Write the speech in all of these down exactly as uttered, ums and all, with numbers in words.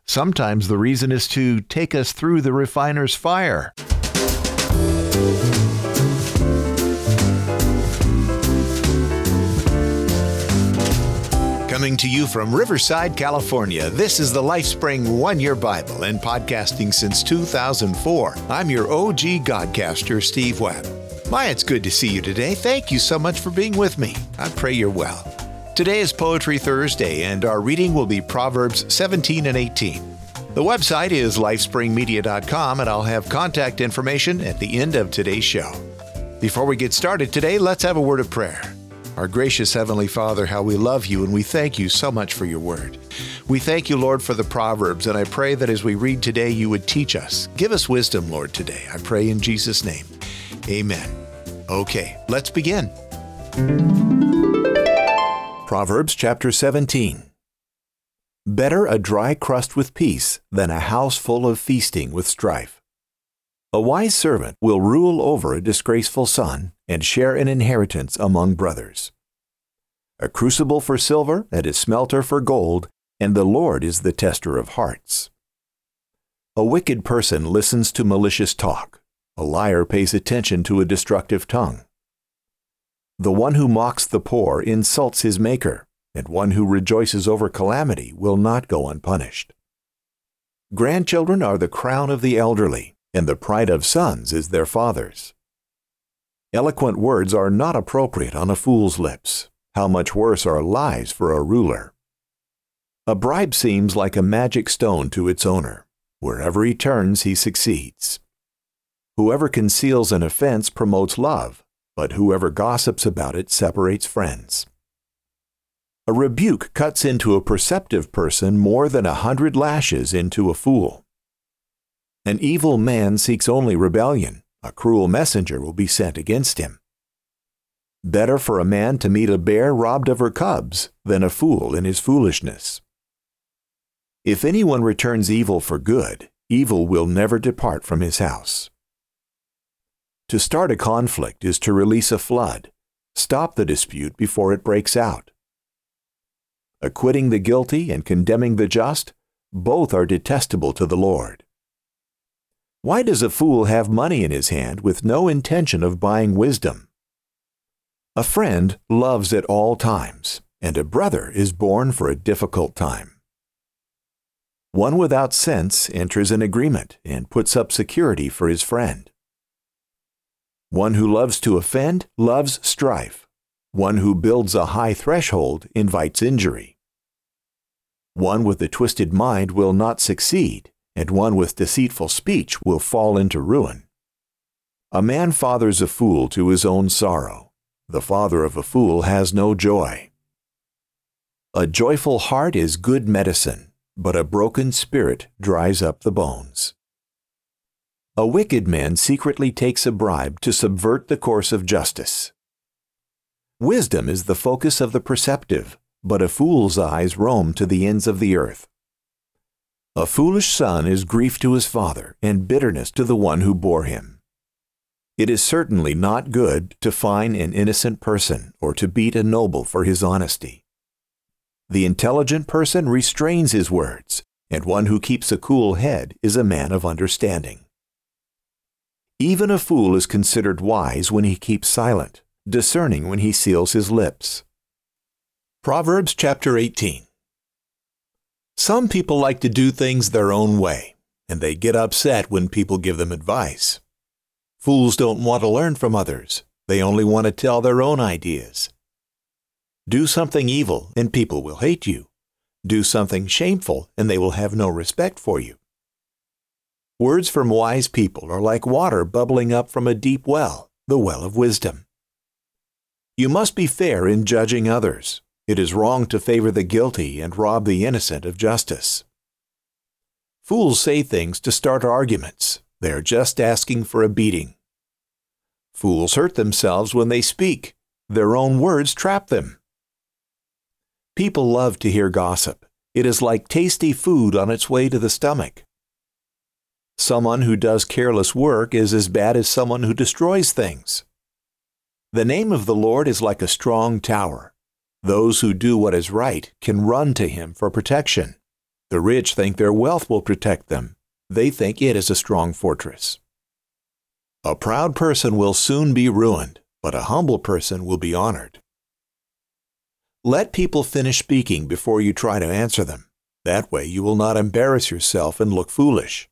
Sometimes the reason is to take us through the refiner's fire. Coming to you from Riverside, California, this is the LifeSpring One-Year Bible and podcasting since two thousand four. I'm your O G Godcaster, Steve Webb. My, it's good to see you today. Thank you so much for being with me. I pray you're well. Today is Poetry Thursday, and our reading will be Proverbs seventeen and eighteen. The website is lifespring media dot com, and I'll have contact information at the end of today's show. Before we get started today, let's have a word of prayer. Our gracious Heavenly Father, how we love you, and we thank you so much for your word. We thank you, Lord, for the Proverbs, and I pray that as we read today, you would teach us. Give us wisdom, Lord, today. I pray in Jesus' name. Amen. Okay, let's begin. Proverbs chapter seventeen. Better a dry crust with peace than a house full of feasting with strife. A wise servant will rule over a disgraceful son and share an inheritance among brothers. A crucible for silver and a smelter for gold, and the Lord is the tester of hearts. A wicked person listens to malicious talk. A liar pays attention to a destructive tongue. The one who mocks the poor insults his maker, and one who rejoices over calamity will not go unpunished. Grandchildren are the crown of the elderly, and the pride of sons is their fathers. Eloquent words are not appropriate on a fool's lips. How much worse are lies for a ruler? A bribe seems like a magic stone to its owner. Wherever he turns, he succeeds. Whoever conceals an offense promotes love, but whoever gossips about it separates friends. A rebuke cuts into a perceptive person more than a hundred lashes into a fool. An evil man seeks only rebellion. A cruel messenger will be sent against him. Better for a man to meet a bear robbed of her cubs than a fool in his foolishness. If anyone returns evil for good, evil will never depart from his house. To start a conflict is to release a flood. Stop the dispute before it breaks out. Acquitting the guilty and condemning the just, both are detestable to the Lord. Why does a fool have money in his hand with no intention of buying wisdom? A friend loves at all times, and a brother is born for a difficult time. One without sense enters an agreement and puts up security for his friend. One who loves to offend loves strife. One who builds a high threshold invites injury. One with a twisted mind will not succeed, and one with deceitful speech will fall into ruin. A man fathers a fool to his own sorrow. The father of a fool has no joy. A joyful heart is good medicine, but a broken spirit dries up the bones. A wicked man secretly takes a bribe to subvert the course of justice. Wisdom is the focus of the perceptive, but a fool's eyes roam to the ends of the earth. A foolish son is grief to his father and bitterness to the one who bore him. It is certainly not good to fine an innocent person or to beat a noble for his honesty. The intelligent person restrains his words, and one who keeps a cool head is a man of understanding. Even a fool is considered wise when he keeps silent, discerning when he seals his lips. Proverbs chapter eighteen. Some people like to do things their own way, and they get upset when people give them advice. Fools don't want to learn from others. They only want to tell their own ideas. Do something evil, and people will hate you. Do something shameful, and they will have no respect for you. Words from wise people are like water bubbling up from a deep well, the well of wisdom. You must be fair in judging others. It is wrong to favor the guilty and rob the innocent of justice. Fools say things to start arguments. They are just asking for a beating. Fools hurt themselves when they speak. Their own words trap them. People love to hear gossip. It is like tasty food on its way to the stomach. Someone who does careless work is as bad as someone who destroys things. The name of the Lord is like a strong tower. Those who do what is right can run to him for protection. The rich think their wealth will protect them. They think it is a strong fortress. A proud person will soon be ruined, but a humble person will be honored. Let people finish speaking before you try to answer them. That way you will not embarrass yourself and look foolish.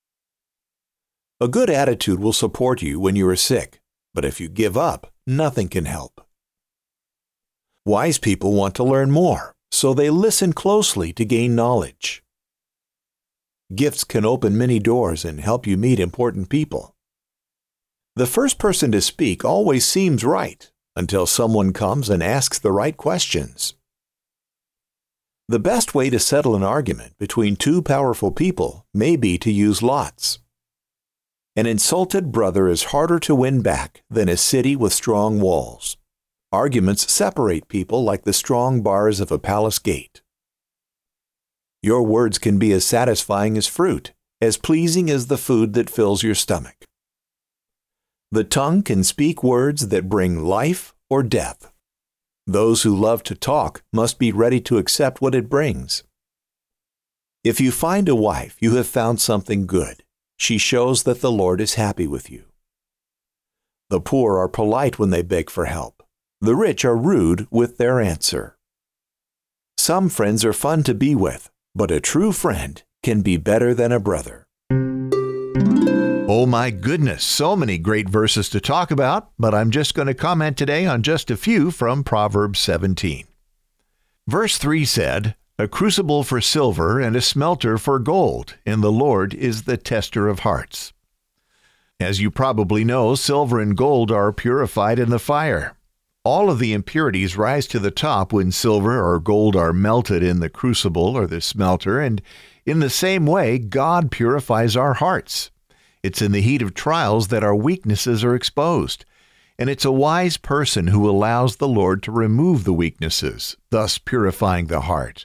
A good attitude will support you when you are sick, but if you give up, nothing can help. Wise people want to learn more, so they listen closely to gain knowledge. Gifts can open many doors and help you meet important people. The first person to speak always seems right until someone comes and asks the right questions. The best way to settle an argument between two powerful people may be to use lots. An insulted brother is harder to win back than a city with strong walls. Arguments separate people like the strong bars of a palace gate. Your words can be as satisfying as fruit, as pleasing as the food that fills your stomach. The tongue can speak words that bring life or death. Those who love to talk must be ready to accept what it brings. If you find a wife, you have found something good. She shows that the Lord is happy with you. The poor are polite when they beg for help. The rich are rude with their answer. Some friends are fun to be with, but a true friend can be better than a brother. Oh my goodness, so many great verses to talk about, but I'm just going to comment today on just a few from Proverbs seventeen. Verse three said, "A crucible for silver and a smelter for gold, and the Lord is the tester of hearts." As you probably know, silver and gold are purified in the fire. All of the impurities rise to the top when silver or gold are melted in the crucible or the smelter, and in the same way, God purifies our hearts. It's in the heat of trials that our weaknesses are exposed, and it's a wise person who allows the Lord to remove the weaknesses, thus purifying the heart.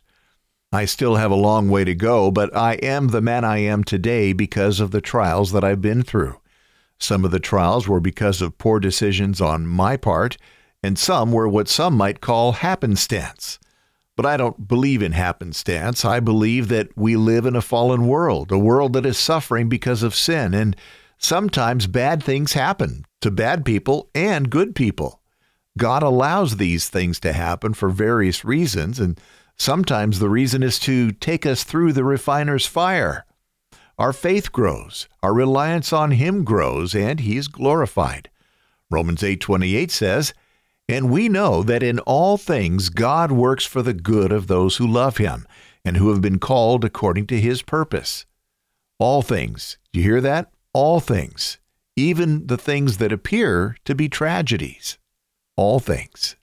I still have a long way to go, but I am the man I am today because of the trials that I've been through. Some of the trials were because of poor decisions on my part, and some were what some might call happenstance. But I don't believe in happenstance. I believe that we live in a fallen world, a world that is suffering because of sin, and sometimes bad things happen to bad people and good people. God allows these things to happen for various reasons, and sometimes the reason is to take us through the refiner's fire. Our faith grows, our reliance on Him grows, and He is glorified. Romans eight twenty-eight says, "And we know that in all things God works for the good of those who love Him, and who have been called according to His purpose." All things. Do you hear that? All things. Even the things that appear to be tragedies. All things.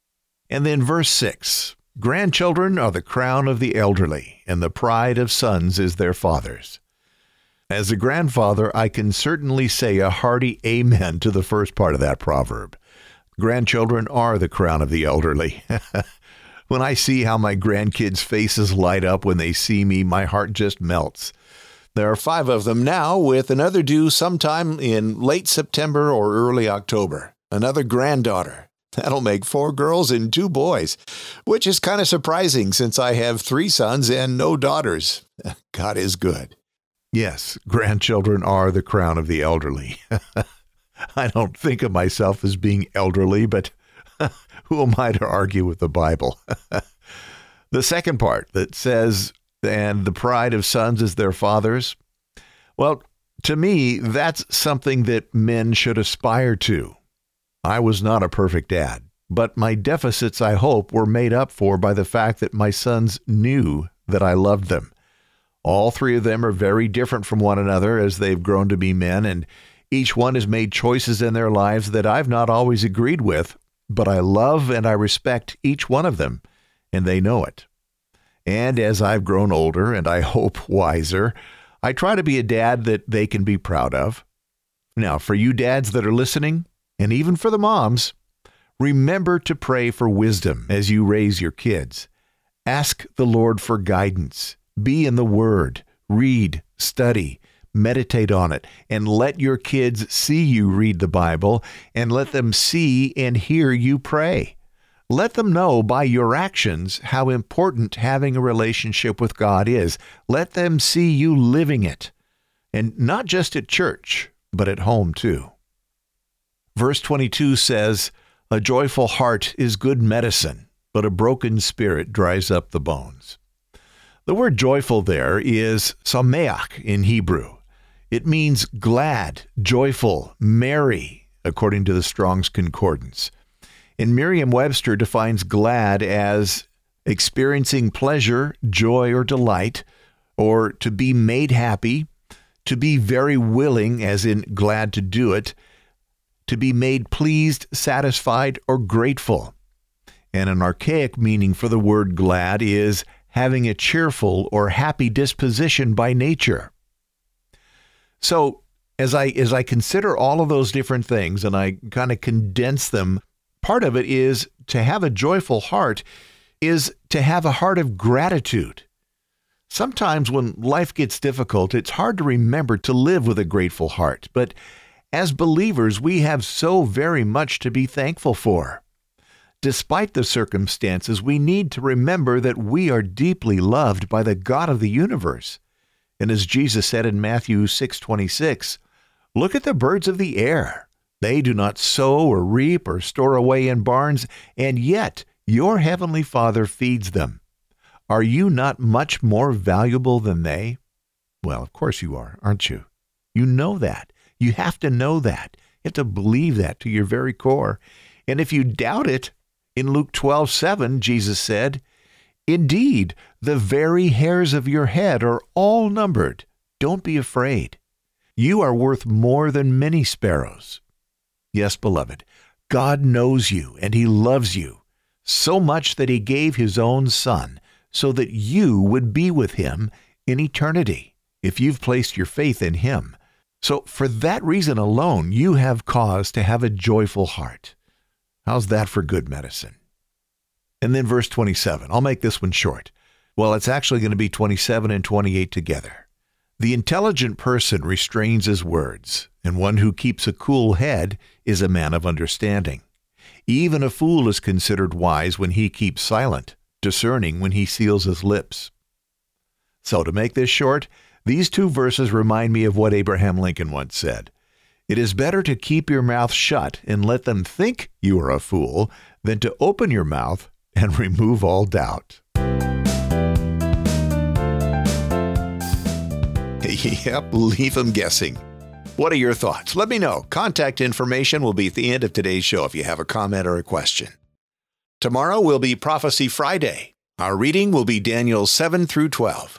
And then verse six. "Grandchildren are the crown of the elderly, and the pride of sons is their fathers." As a grandfather, I can certainly say a hearty amen to the first part of that proverb. Grandchildren are the crown of the elderly. When I see how my grandkids' faces light up when they see me, my heart just melts. There are five of them now, with another due sometime in late September or early October. Another granddaughter. That'll make four girls and two boys, which is kind of surprising since I have three sons and no daughters. God is good. Yes, grandchildren are the crown of the elderly. I don't think of myself as being elderly, but who am I to argue with the Bible? The second part that says, "And the pride of sons is their fathers." Well, to me, that's something that men should aspire to. I was not a perfect dad, but my deficits, I hope, were made up for by the fact that my sons knew that I loved them. All three of them are very different from one another as they've grown to be men, and each one has made choices in their lives that I've not always agreed with, but I love and I respect each one of them, and they know it. And as I've grown older, and I hope wiser, I try to be a dad that they can be proud of. Now, for you dads that are listening, and even for the moms, remember to pray for wisdom as you raise your kids. Ask the Lord for guidance. Be in the Word. Read, study, meditate on it, and let your kids see you read the Bible, and let them see and hear you pray. Let them know by your actions how important having a relationship with God is. Let them see you living it. And not just at church, but at home too. Verse twenty-two says, "A joyful heart is good medicine, but a broken spirit dries up the bones." The word joyful there is sameach in Hebrew. It means glad, joyful, merry, according to the Strong's Concordance. And Merriam-Webster defines glad as experiencing pleasure, joy, or delight, or to be made happy, to be very willing, as in glad to do it, to be made pleased, satisfied, or grateful. And an archaic meaning for the word glad is having a cheerful or happy disposition by nature. So as I as I consider all of those different things and I kind of condense them, part of it is to have a joyful heart is to have a heart of gratitude. Sometimes when life gets difficult, it's hard to remember to live with a grateful heart. But as believers, we have so very much to be thankful for. Despite the circumstances, we need to remember that we are deeply loved by the God of the universe. And as Jesus said in Matthew six twenty-six, "Look at the birds of the air. They do not sow or reap or store away in barns, and yet your heavenly Father feeds them. Are you not much more valuable than they?" Well, of course you are, aren't you? You know that. You have to know that. You have to believe that to your very core. And if you doubt it, in Luke twelve seven, Jesus said, "Indeed, the very hairs of your head are all numbered. Don't be afraid. You are worth more than many sparrows." Yes, beloved, God knows you and He loves you so much that He gave His own Son so that you would be with Him in eternity if you've placed your faith in Him. So for that reason alone, you have cause to have a joyful heart. How's that for good medicine? And then verse twenty-seven. I'll make this one short. Well, it's actually going to be twenty-seven and twenty-eight together. "The intelligent person restrains his words, and one who keeps a cool head is a man of understanding. Even a fool is considered wise when he keeps silent, discerning when he seals his lips." So to make this short, these two verses remind me of what Abraham Lincoln once said. "It is better to keep your mouth shut and let them think you are a fool than to open your mouth and remove all doubt." Yep, leave them guessing. What are your thoughts? Let me know. Contact information will be at the end of today's show if you have a comment or a question. Tomorrow will be Prophecy Friday. Our reading will be Daniel seven through twelve.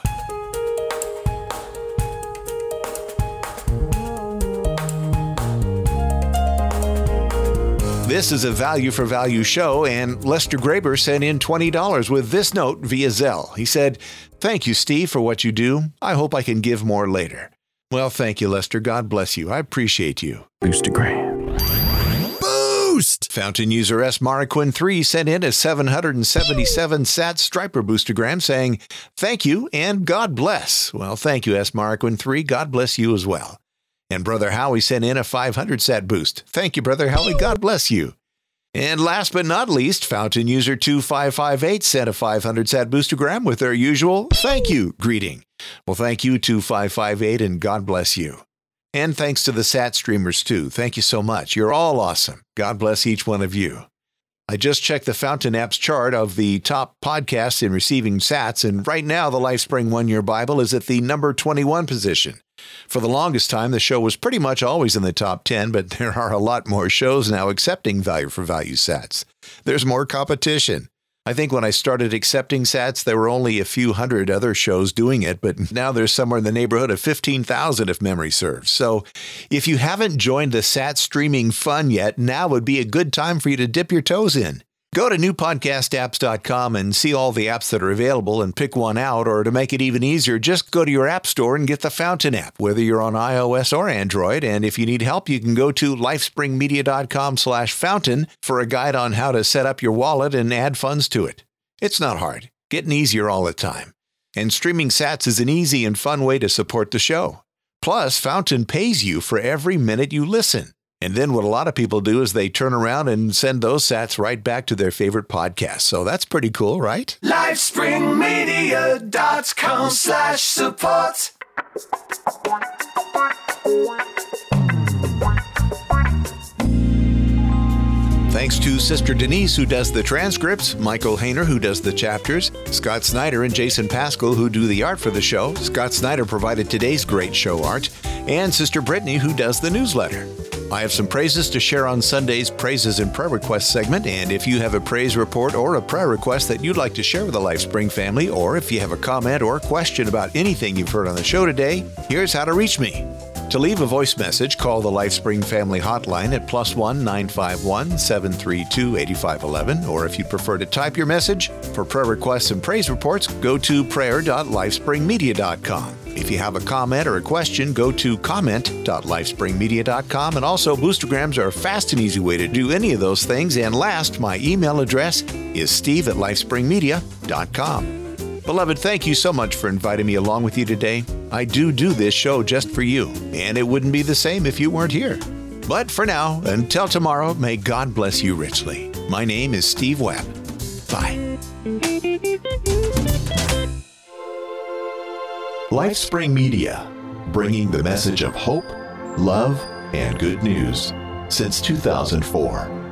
This is a Value for Value show, and Lester Graber sent in twenty dollars with this note via Zelle. He said, "Thank you, Steve, for what you do. I hope I can give more later." Well, thank you, Lester. God bless you. I appreciate you. Boostagram. Boost! Fountain user S. Mariquin three sent in a seven hundred seventy-seven sat striper boostagram saying, "Thank you and God bless." Well, thank you, S. Mariquin three. God bless you as well. And Brother Howie sent in a five hundred sat boost. Thank you, Brother Howie. God bless you. And last but not least, Fountain user two five five eight sent a five hundred sat boostagram with their usual thank you greeting. Well, thank you, two five five eight, and God bless you. And thanks to the sat streamers, too. Thank you so much. You're all awesome. God bless each one of you. I just checked the Fountain App's chart of the top podcasts in receiving sats, and right now the LifeSpring One Year Bible is at the number twenty-one position. For the longest time, the show was pretty much always in the top ten, but there are a lot more shows now accepting Value for Value sats. There's more competition. I think when I started accepting sats, there were only a few hundred other shows doing it, but now there's somewhere in the neighborhood of fifteen thousand if memory serves. So if you haven't joined the sat streaming fun yet, now would be a good time for you to dip your toes in. Go to new podcast apps dot com and see all the apps that are available and pick one out, or to make it even easier, just go to your app store and get the Fountain app, whether you're on iOS or Android. And if you need help, you can go to lifespringmedia.com slash fountain for a guide on how to set up your wallet and add funds to it. It's not hard, getting easier all the time. And streaming sats is an easy and fun way to support the show. Plus, Fountain pays you for every minute you listen. And then what a lot of people do is they turn around and send those sats right back to their favorite podcast. So that's pretty cool, right? LifespringMedia.com slash support. Thanks to Sister Denise, who does the transcripts, Michael Hayner, who does the chapters, Scott Snyder and Jason Pascal, who do the art for the show. Scott Snyder provided today's great show art, and Sister Brittany, who does the newsletter. I have some praises to share on Sunday's Praises and Prayer Request segment, and if you have a praise report or a prayer request that you'd like to share with the LifeSpring family, or if you have a comment or question about anything you've heard on the show today, here's how to reach me. To leave a voice message, call the LifeSpring Family Hotline at plus one nine five one, seven three two, eight five one one, or if you prefer to type your message, for prayer requests and praise reports, go to prayer dot lifespring media dot com. If you have a comment or a question, go to comment dot lifespring media dot com, and also Boostergrams are a fast and easy way to do any of those things. And last, my email address is steve at lifespring media dot com. Beloved, thank you so much for inviting me along with you today. I do do this show just for you, and it wouldn't be the same if you weren't here. But for now, until tomorrow, may God bless you richly. My name is Steve Webb. Bye. LifeSpring Media, bringing the message of hope, love, and good news since two thousand four.